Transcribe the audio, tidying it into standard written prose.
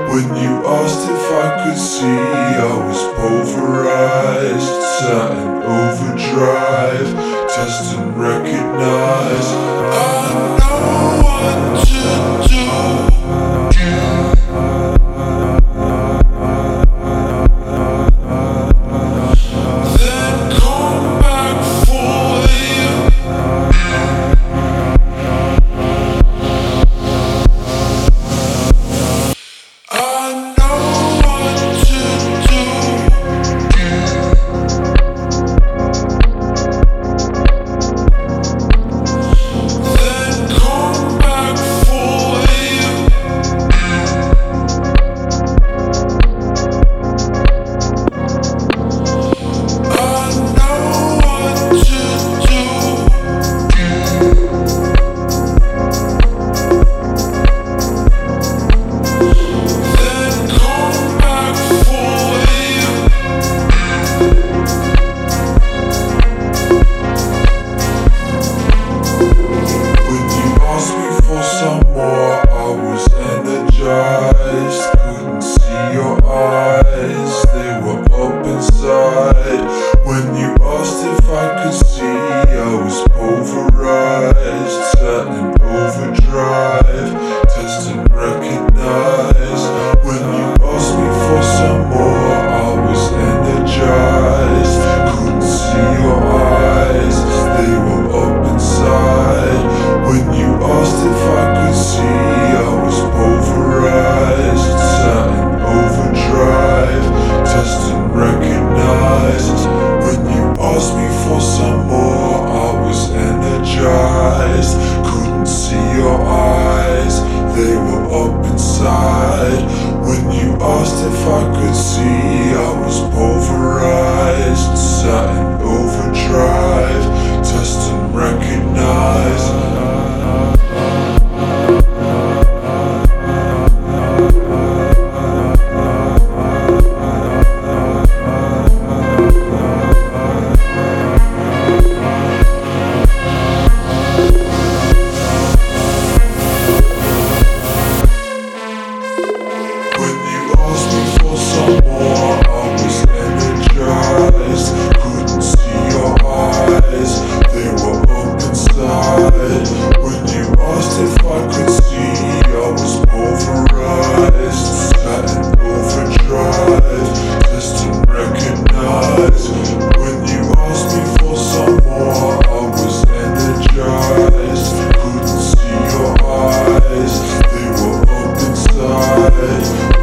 When you asked if I could see, I was pulverized, sat in overdrive, test and recognize. I know what to do. Then come back for you. I know what to do. Then come back for you. I know what to do. Then come back for you. When you asked me for some more, I was energized. Couldn't see your eyes, they were up inside. When you asked if I could see, I was pulverized, sat in overdrive, test and recognize. When you asked me for some more, I was energized. Couldn't see your eyes, they were up inside. When you asked if I could see, I was pulverized, sat in overdrive, test and recognize. When you asked me for some more, I was energized. Couldn't see your eyes, they were up inside. When you asked if I could see, I was pulverized, sat in overdrive, test and recognize. When you asked me for some more, I was energized. Couldn't see your eyes, they were up inside. When you asked if I could see, I was pulverized, sat in overdrive, test and recognize. When you asked me for some more, I was energized. Couldn't see your eyes, they were up inside.